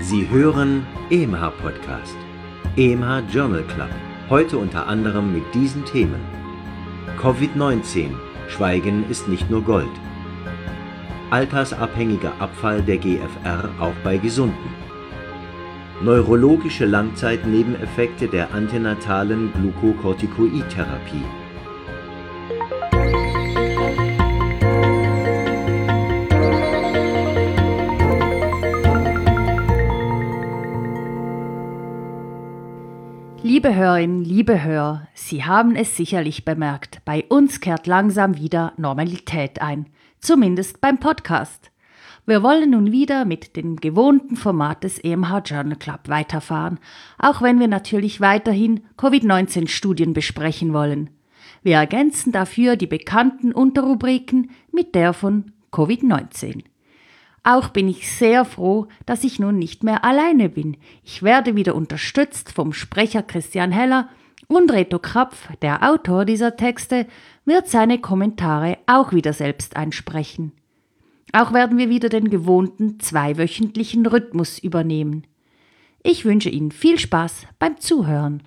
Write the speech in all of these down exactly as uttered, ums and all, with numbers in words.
Sie hören E M H-Podcast, E M H Journal Club, heute unter anderem mit diesen Themen: Covid neunzehn, Schweigen ist nicht nur Gold. Altersabhängiger Abfall der G F R auch bei Gesunden. Neurologische Langzeitnebeneffekte der antenatalen Glukokortikoidtherapie. Liebe Hörerinnen, liebe Hörer, Sie haben es sicherlich bemerkt, bei uns kehrt langsam wieder Normalität ein, zumindest beim Podcast. Wir wollen nun wieder mit dem gewohnten Format des E M H Journal Club weiterfahren, auch wenn wir natürlich weiterhin Covid neunzehn Studien besprechen wollen. Wir ergänzen dafür die bekannten Unterrubriken mit der von Covid neunzehn. Auch bin ich sehr froh, dass ich nun nicht mehr alleine bin. Ich werde wieder unterstützt vom Sprecher Christian Heller und Reto Krapf, der Autor dieser Texte, wird seine Kommentare auch wieder selbst einsprechen. Auch werden wir wieder den gewohnten zweiwöchentlichen Rhythmus übernehmen. Ich wünsche Ihnen viel Spaß beim Zuhören.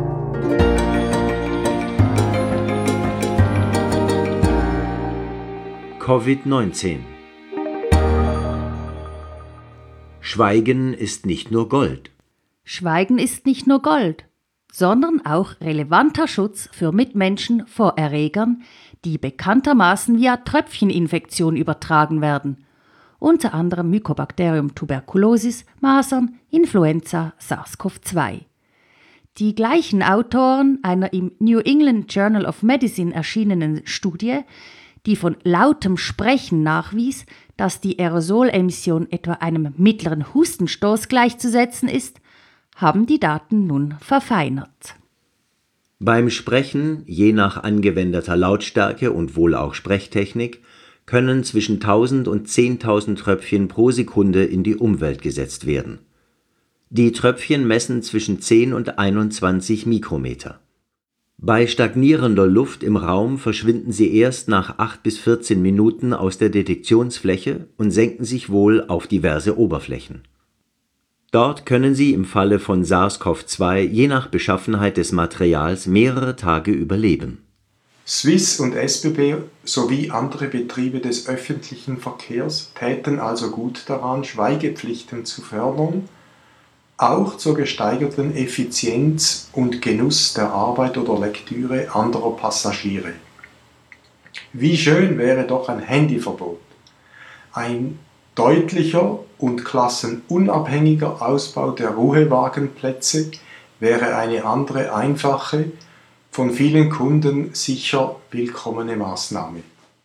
Covid neunzehn. Schweigen ist nicht nur Gold. Schweigen ist nicht nur Gold, sondern auch relevanter Schutz für Mitmenschen vor Erregern, die bekanntermaßen via Tröpfcheninfektion übertragen werden, unter anderem Mycobacterium tuberculosis, Masern, Influenza, SARS-CoV zwei. Die gleichen Autoren einer im New England Journal of Medicine erschienenen Studie, die von lautem Sprechen nachwies, dass die Aerosolemission etwa einem mittleren Hustenstoß gleichzusetzen ist, haben die Daten nun verfeinert. Beim Sprechen, je nach angewendeter Lautstärke und wohl auch Sprechtechnik, können zwischen tausend und zehntausend Tröpfchen pro Sekunde in die Umwelt gesetzt werden. Die Tröpfchen messen zwischen zehn und einundzwanzig Mikrometer. Bei stagnierender Luft im Raum verschwinden sie erst nach acht bis vierzehn Minuten aus der Detektionsfläche und senken sich wohl auf diverse Oberflächen. Dort können sie im Falle von SARS-CoV zwei je nach Beschaffenheit des Materials mehrere Tage überleben. Swiss und S B B sowie andere Betriebe des öffentlichen Verkehrs täten also gut daran, Schweigepflichten zu fördern, auch zur gesteigerten Effizienz und Genuss der Arbeit oder Lektüre anderer Passagiere. Wie schön wäre doch ein Handyverbot. Ein deutlicher und klassenunabhängiger Ausbau der Ruhewagenplätze wäre eine andere, einfache, von vielen Kunden sicher willkommene Maßnahme.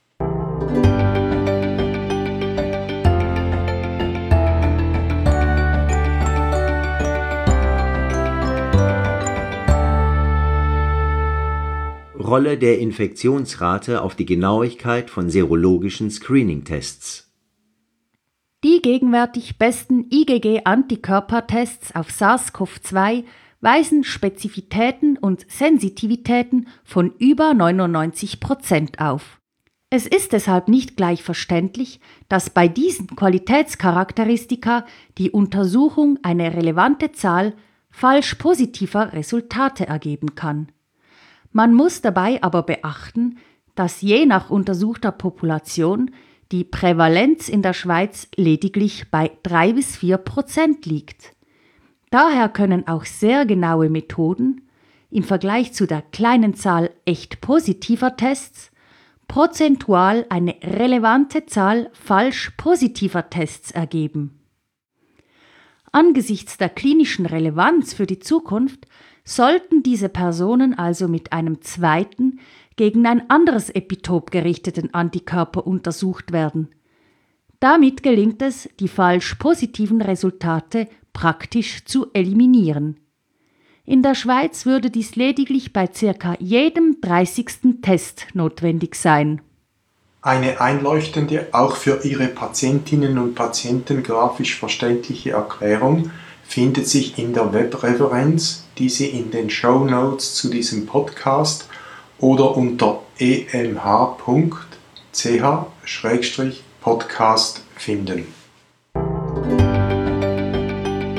Rolle der Infektionsrate auf die Genauigkeit von serologischen Screening-Tests. Die gegenwärtig besten I G G-Antikörpertests auf SARS-CoV zwei weisen Spezifitäten und Sensitivitäten von über neunundneunzig Prozent auf. Es ist deshalb nicht gleich verständlich, dass bei diesen Qualitätscharakteristika die Untersuchung eine relevante Zahl falsch positiver Resultate ergeben kann. Man muss dabei aber beachten, dass je nach untersuchter Population die Prävalenz in der Schweiz lediglich bei drei bis vier Prozent liegt. Daher können auch sehr genaue Methoden im Vergleich zu der kleinen Zahl echt positiver Tests prozentual eine relevante Zahl falsch positiver Tests ergeben. Angesichts der klinischen Relevanz für die Zukunft sollten diese Personen also mit einem zweiten, gegen ein anderes Epitop gerichteten Antikörper untersucht werden. Damit gelingt es, die falsch positiven Resultate praktisch zu eliminieren. In der Schweiz würde dies lediglich bei circa jedem dreißigsten Test notwendig sein. Eine einleuchtende, auch für Ihre Patientinnen und Patienten grafisch verständliche Erklärung findet sich in der Webreferenz, die Sie in den Shownotes zu diesem Podcast oder unter e m h punkt c h Podcast finden.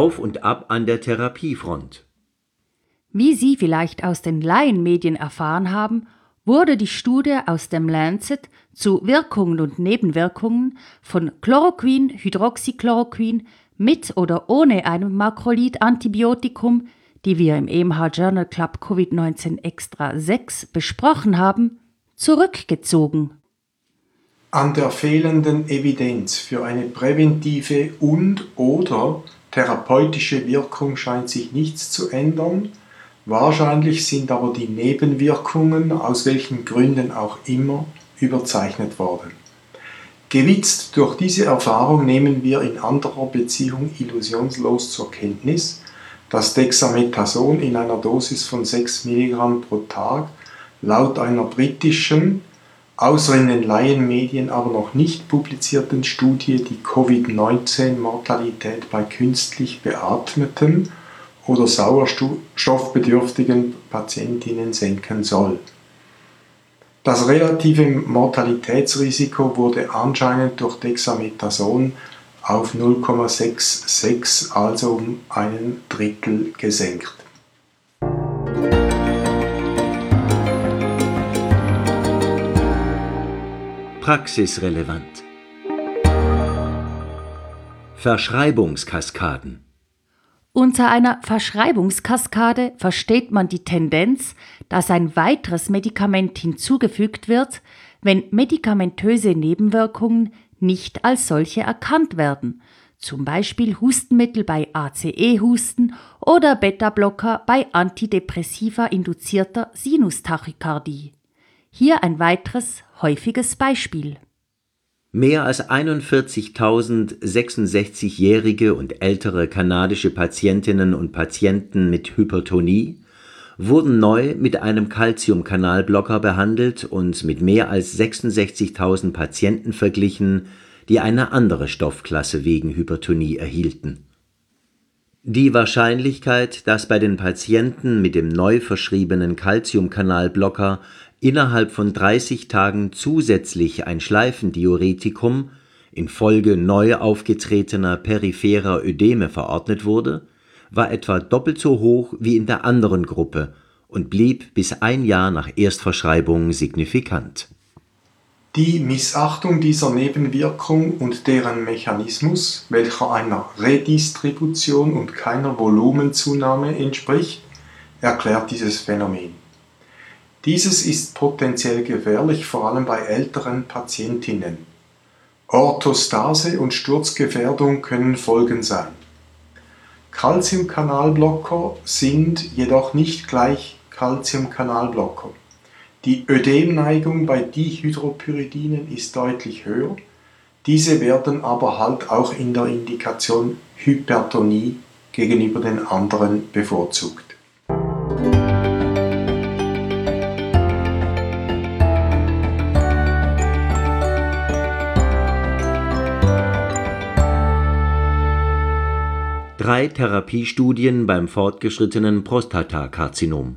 Auf und ab an der Therapiefront. Wie Sie vielleicht aus den Laienmedien erfahren haben, wurde die Studie aus dem Lancet zu Wirkungen und Nebenwirkungen von Chloroquin, Hydroxychloroquin mit oder ohne einem Makrolid-Antibiotikum, die wir im E M H Journal Club Covid neunzehn Extra sechs besprochen haben, zurückgezogen. An der fehlenden Evidenz für eine präventive und/oder therapeutische Wirkung scheint sich nichts zu ändern. Wahrscheinlich sind aber die Nebenwirkungen, aus welchen Gründen auch immer, überzeichnet worden. Gewitzt durch diese Erfahrung nehmen wir in anderer Beziehung illusionslos zur Kenntnis, dass Dexamethason in einer Dosis von sechs Milligramm pro Tag laut einer britischen, außer in den Laienmedien aber noch nicht publizierten Studie die Covid neunzehn Mortalität bei künstlich beatmeten oder sauerstoffbedürftigen Patientinnen senken soll. Das relative Mortalitätsrisiko wurde anscheinend durch Dexamethason auf null Komma sechsundsiebzig, also um einen Drittel gesenkt. Praxisrelevant. Verschreibungskaskaden. Unter einer Verschreibungskaskade versteht man die Tendenz, dass ein weiteres Medikament hinzugefügt wird, wenn medikamentöse Nebenwirkungen nicht als solche erkannt werden, zum Beispiel Hustenmittel bei A C E-Husten oder Beta-Blocker bei antidepressiva induzierter Sinustachykardie. Hier ein weiteres häufiges Beispiel. Mehr als einundvierzigtausend sechsundsechzigjährige und ältere kanadische Patientinnen und Patienten mit Hypertonie wurden neu mit einem Calciumkanalblocker behandelt und mit mehr als sechsundsechzigtausend Patienten verglichen, die eine andere Stoffklasse wegen Hypertonie erhielten. Die Wahrscheinlichkeit, dass bei den Patienten mit dem neu verschriebenen Calciumkanalblocker innerhalb von dreißig Tagen zusätzlich ein Schleifendiuretikum infolge neu aufgetretener peripherer Ödeme verordnet wurde, war etwa doppelt so hoch wie in der anderen Gruppe und blieb bis ein Jahr nach Erstverschreibung signifikant. Die Missachtung dieser Nebenwirkung und deren Mechanismus, welcher einer Redistribution und keiner Volumenzunahme entspricht, erklärt dieses Phänomen. Dieses ist potenziell gefährlich, vor allem bei älteren Patientinnen. Orthostase und Sturzgefährdung können Folgen sein. Calciumkanalblocker sind jedoch nicht gleich Calciumkanalblocker. Die Ödemneigung bei Dihydropyridinen ist deutlich höher, diese werden aber halt auch in der Indikation Hypertonie gegenüber den anderen bevorzugt. Drei Therapiestudien beim fortgeschrittenen Prostatakarzinom.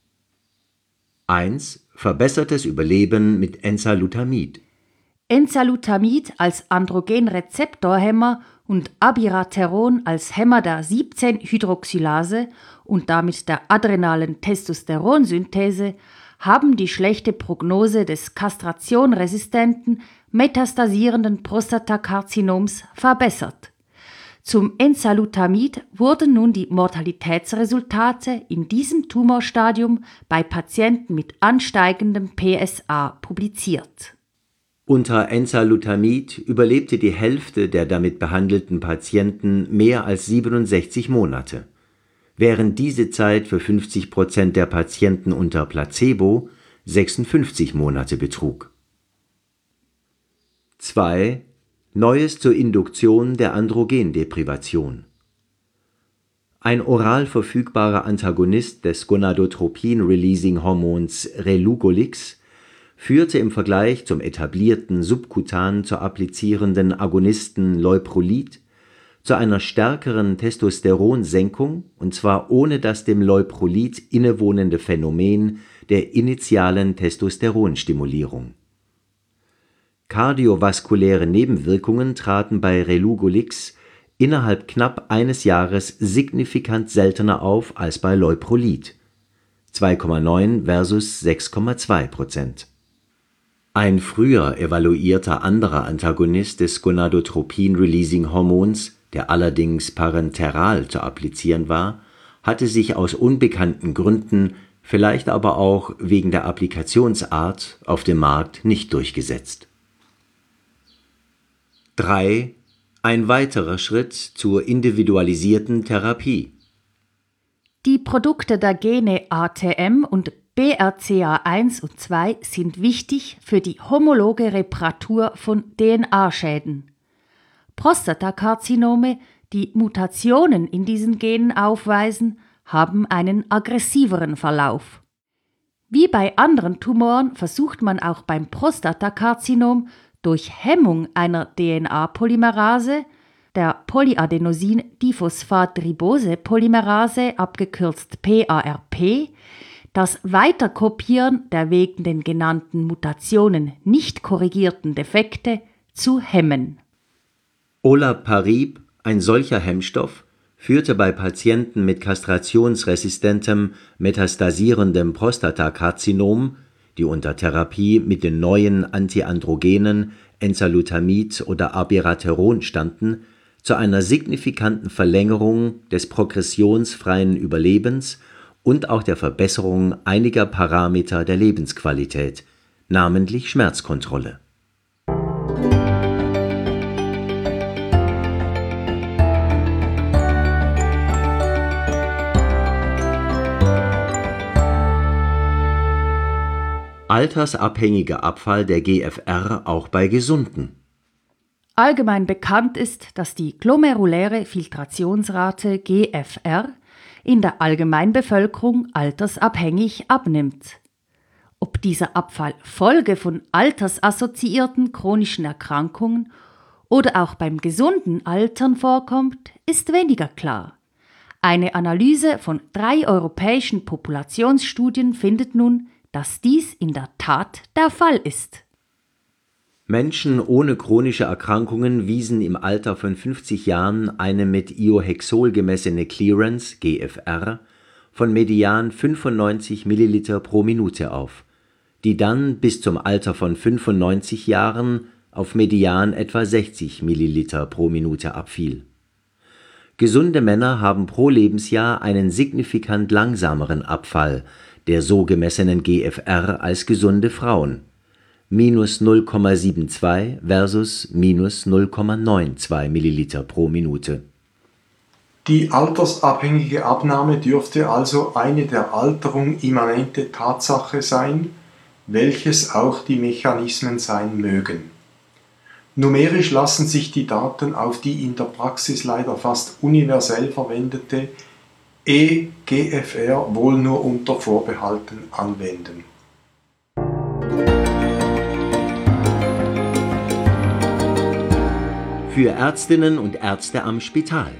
eins. Verbessertes Überleben mit Enzalutamid. Enzalutamid als Androgenrezeptorhemmer und Abiraterone als Hämmer der siebzehn Hydroxylase und damit der adrenalen Testosteronsynthese haben die schlechte Prognose des kastrationresistenten, metastasierenden Prostatakarzinoms verbessert. Zum Enzalutamid wurden nun die Mortalitätsresultate in diesem Tumorstadium bei Patienten mit ansteigendem P S A publiziert. Unter Enzalutamid überlebte die Hälfte der damit behandelten Patienten mehr als siebenundsechzig Monate, während diese Zeit für fünfzig Prozent der Patienten unter Placebo sechsundfünfzig Monate betrug. zwei. Neues zur Induktion der Androgendeprivation. Ein oral verfügbarer Antagonist des Gonadotropin-Releasing-Hormons Relugolix führte im Vergleich zum etablierten subkutan zu applizierenden Agonisten Leuprolid zu einer stärkeren Testosteronsenkung, und zwar ohne das dem Leuprolid innewohnende Phänomen der initialen Testosteronstimulierung. Kardiovaskuläre Nebenwirkungen traten bei Relugolix innerhalb knapp eines Jahres signifikant seltener auf als bei Leuprolid (zwei Komma neun versus sechs Komma zwei Prozent). Ein früher evaluierter anderer Antagonist des Gonadotropin-Releasing-Hormons, der allerdings parenteral zu applizieren war, hatte sich aus unbekannten Gründen, vielleicht aber auch wegen der Applikationsart, auf dem Markt nicht durchgesetzt. drei. Ein weiterer Schritt zur individualisierten Therapie. Die Produkte der Gene A T M und B R C A eins und zwei sind wichtig für die homologe Reparatur von D N A-Schäden. Prostatakarzinome, die Mutationen in diesen Genen aufweisen, haben einen aggressiveren Verlauf. Wie bei anderen Tumoren versucht man auch beim Prostatakarzinom durch Hemmung einer D N A-Polymerase, der Polyadenosin-Diphosphat-Ribose-Polymerase, abgekürzt P A R P, das Weiterkopieren der wegen den genannten Mutationen nicht korrigierten Defekte zu hemmen. Olaparib, ein solcher Hemmstoff, führte bei Patienten mit kastrationsresistentem, metastasierendem Prostatakarzinom, die unter Therapie mit den neuen Antiandrogenen Enzalutamid oder Abiraterone standen, zu einer signifikanten Verlängerung des progressionsfreien Überlebens und auch der Verbesserung einiger Parameter der Lebensqualität, namentlich Schmerzkontrolle. Altersabhängiger Abfall der G F R auch bei Gesunden. Allgemein bekannt ist, dass die glomeruläre Filtrationsrate G F R in der Allgemeinbevölkerung altersabhängig abnimmt. Ob dieser Abfall Folge von altersassoziierten chronischen Erkrankungen oder auch beim gesunden Altern vorkommt, ist weniger klar. Eine Analyse von drei europäischen Populationsstudien findet nun, dass dies in der Tat der Fall ist. Menschen ohne chronische Erkrankungen wiesen im Alter von fünfzig Jahren eine mit Iohexol gemessene Clearance G F R von median fünfundneunzig Milliliter pro Minute auf, die dann bis zum Alter von fünfundneunzig Jahren auf median etwa sechzig Milliliter pro Minute abfiel. Gesunde Männer haben pro Lebensjahr einen signifikant langsameren Abfall der so gemessenen G F R als gesunde Frauen, minus null Komma zweiundsiebzig versus minus null Komma zweiundneunzig Milliliter pro Minute. Die altersabhängige Abnahme dürfte also eine der Alterung immanente Tatsache sein, welches auch die Mechanismen sein mögen. Numerisch lassen sich die Daten auf die in der Praxis leider fast universell verwendete E G F R wohl nur unter Vorbehalten anwenden. Für Ärztinnen und Ärzte am Spital.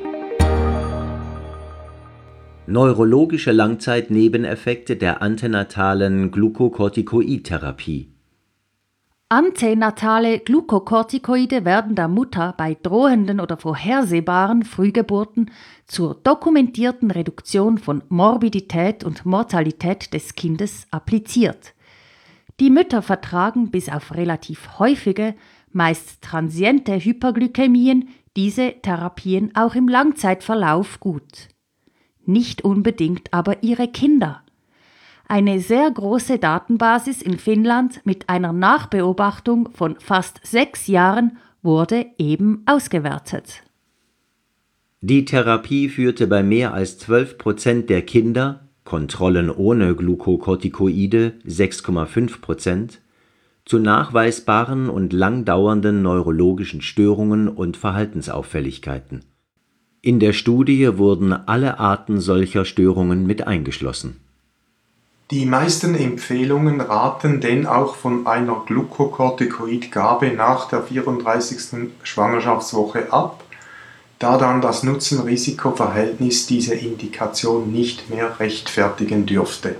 Neurologische Langzeitnebeneffekte der antenatalen Glukokortikoidtherapie. Antenatale Glukokortikoide werden der Mutter bei drohenden oder vorhersehbaren Frühgeburten zur dokumentierten Reduktion von Morbidität und Mortalität des Kindes appliziert. Die Mütter vertragen bis auf relativ häufige, meist transiente Hyperglykämien diese Therapien auch im Langzeitverlauf gut. Nicht unbedingt aber ihre Kinder. Eine sehr große Datenbasis in Finnland mit einer Nachbeobachtung von fast sechs Jahren wurde eben ausgewertet. Die Therapie führte bei mehr als zwölf Prozent der Kinder, Kontrollen ohne Glukokortikoide sechs Komma fünf Prozent, zu nachweisbaren und langdauernden neurologischen Störungen und Verhaltensauffälligkeiten. In der Studie wurden alle Arten solcher Störungen mit eingeschlossen. Die meisten Empfehlungen raten denn auch von einer Glukokortikoidgabe nach der vierunddreißigsten Schwangerschaftswoche ab, da dann das Nutzen-Risiko-Verhältnis diese Indikation nicht mehr rechtfertigen dürfte.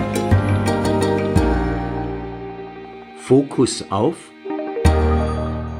Fokus auf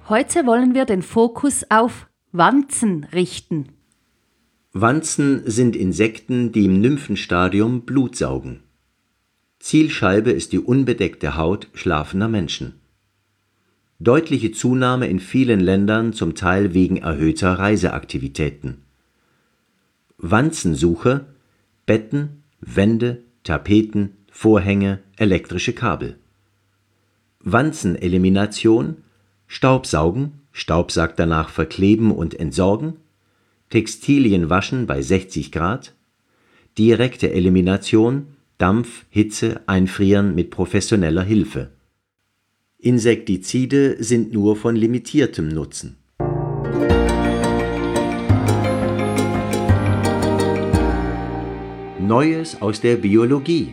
Heute wollen wir den Fokus auf Wanzen richten. Wanzen sind Insekten, die im Nymphenstadium Blut saugen. Zielscheibe ist die unbedeckte Haut schlafender Menschen. Deutliche Zunahme in vielen Ländern, zum Teil wegen erhöhter Reiseaktivitäten. Wanzensuche: Betten, Wände, Tapeten, Vorhänge, elektrische Kabel. Wanzenelimination: Staubsaugen, Staubsack danach verkleben und entsorgen, Textilien waschen bei sechzig Grad, direkte Elimination, Dampf, Hitze, Einfrieren mit professioneller Hilfe. Insektizide sind nur von limitiertem Nutzen. Neues aus der Biologie.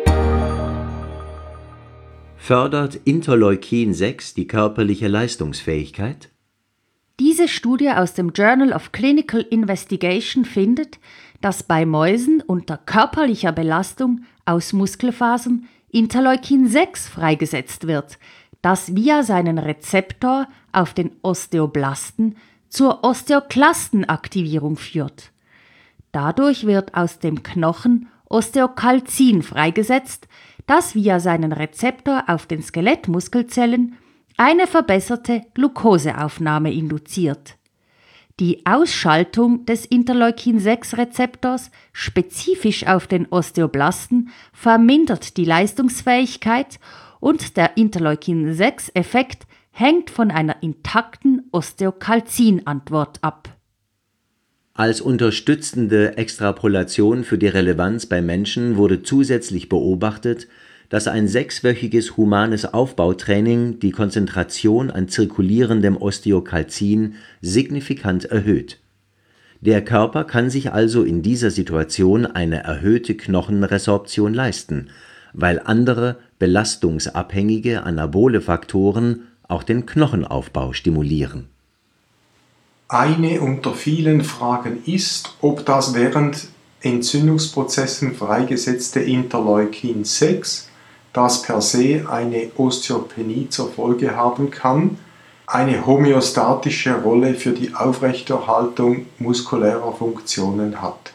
Fördert Interleukin sechs die körperliche Leistungsfähigkeit? Diese Studie aus dem Journal of Clinical Investigation findet, dass bei Mäusen unter körperlicher Belastung aus Muskelfasern Interleukin sechs freigesetzt wird, das via seinen Rezeptor auf den Osteoblasten zur Osteoklastenaktivierung führt. Dadurch wird aus dem Knochen Osteokalzin freigesetzt, das via seinen Rezeptor auf den Skelettmuskelzellen eine verbesserte Glukoseaufnahme induziert. Die Ausschaltung des Interleukin sechs Rezeptors spezifisch auf den Osteoblasten vermindert die Leistungsfähigkeit und der Interleukin sechs Effekt hängt von einer intakten Osteokalzin-Antwort ab. Als unterstützende Extrapolation für die Relevanz bei Menschen wurde zusätzlich beobachtet, dass ein sechswöchiges humanes Aufbautraining die Konzentration an zirkulierendem Osteokalzin signifikant erhöht. Der Körper kann sich also in dieser Situation eine erhöhte Knochenresorption leisten, weil andere belastungsabhängige anabole Faktoren auch den Knochenaufbau stimulieren. Eine unter vielen Fragen ist, ob das während Entzündungsprozessen freigesetzte Interleukin sechs, das per se eine Osteopenie zur Folge haben kann, eine homöostatische Rolle für die Aufrechterhaltung muskulärer Funktionen hat.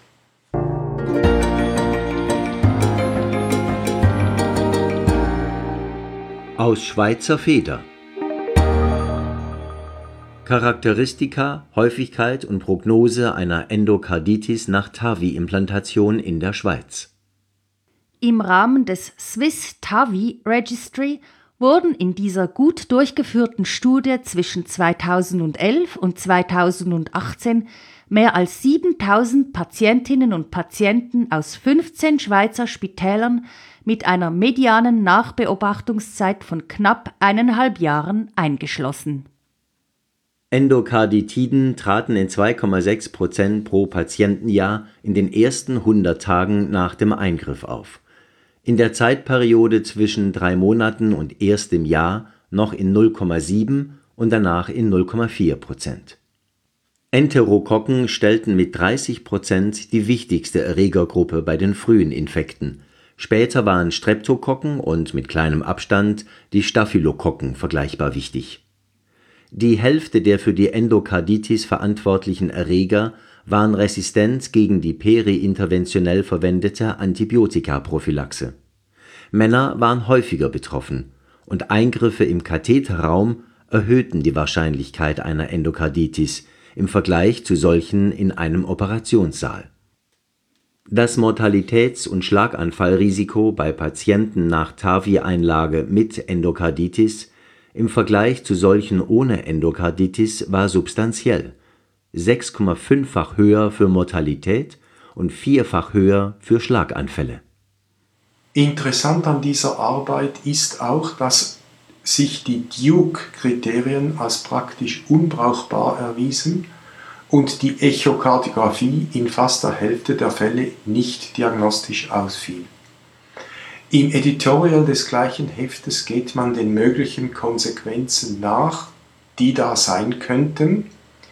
Aus Schweizer Feder. Charakteristika, Häufigkeit und Prognose einer Endokarditis nach TAVI-Implantation in der Schweiz. Im Rahmen des Swiss TAVI Registry wurden in dieser gut durchgeführten Studie zwischen zweitausendelf und zweitausendachtzehn mehr als siebentausend Patientinnen und Patienten aus fünfzehn Schweizer Spitälern mit einer medianen Nachbeobachtungszeit von knapp eineinhalb Jahren eingeschlossen. Endokarditiden traten in zwei Komma sechs Prozent pro Patientenjahr in den ersten hundert Tagen nach dem Eingriff auf. In der Zeitperiode zwischen drei Monaten und erstem Jahr noch in null Komma sieben und danach in null Komma vier Prozent. Enterokokken stellten mit dreißig Prozent die wichtigste Erregergruppe bei den frühen Infekten. Später waren Streptokokken und mit kleinem Abstand die Staphylokokken vergleichbar wichtig. Die Hälfte der für die Endokarditis verantwortlichen Erreger waren resistent gegen die periinterventionell verwendete Antibiotikaprophylaxe. Männer waren häufiger betroffen und Eingriffe im Katheterraum erhöhten die Wahrscheinlichkeit einer Endokarditis im Vergleich zu solchen in einem Operationssaal. Das Mortalitäts- und Schlaganfallrisiko bei Patienten nach TAVI-Einlage mit Endokarditis im Vergleich zu solchen ohne Endokarditis war substanziell, sechs Komma fünffach höher für Mortalität und vierfach höher für Schlaganfälle. Interessant an dieser Arbeit ist auch, dass sich die Duke-Kriterien als praktisch unbrauchbar erwiesen und die Echokardiographie in fast der Hälfte der Fälle nicht diagnostisch ausfiel. Im Editorial des gleichen Heftes geht man den möglichen Konsequenzen nach, die da sein könnten: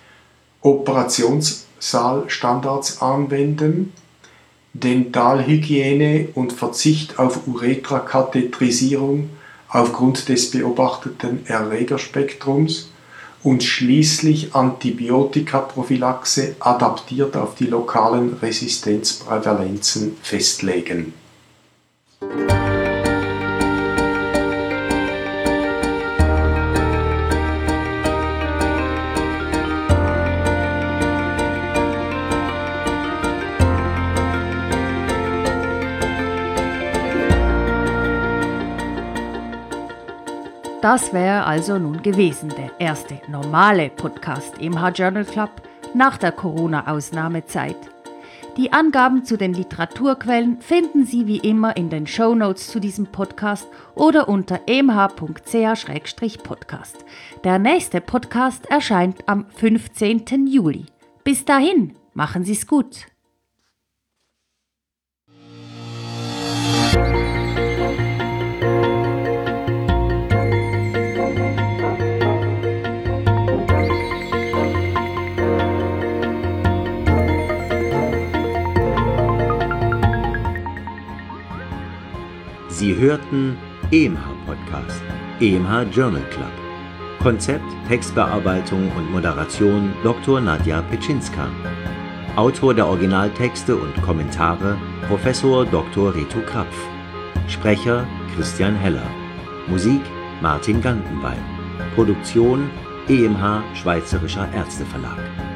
Operationssaalstandards anwenden, Dentalhygiene und Verzicht auf Uretrakathetrisierung aufgrund des beobachteten Erregerspektrums und schließlich Antibiotikaprophylaxe adaptiert auf die lokalen Resistenzprävalenzen festlegen. Das wäre also nun gewesen der erste normale Podcast E M H Journal Club nach der Corona-Ausnahmezeit. Die Angaben zu den Literaturquellen finden Sie wie immer in den Shownotes zu diesem Podcast oder unter e m h punkt c h slash podcast. Der nächste Podcast erscheint am fünfzehnten Juli. Bis dahin, machen Sie es gut! Sie hörten E M H Podcast, E M H Journal Club. Konzept, Textbearbeitung und Moderation Doktor Nadja Petschinska. Autor der Originaltexte und Kommentare Professor Doktor Reto Krapf. Sprecher Christian Heller. Musik Martin Gantenbein. Produktion E M H Schweizerischer Ärzteverlag.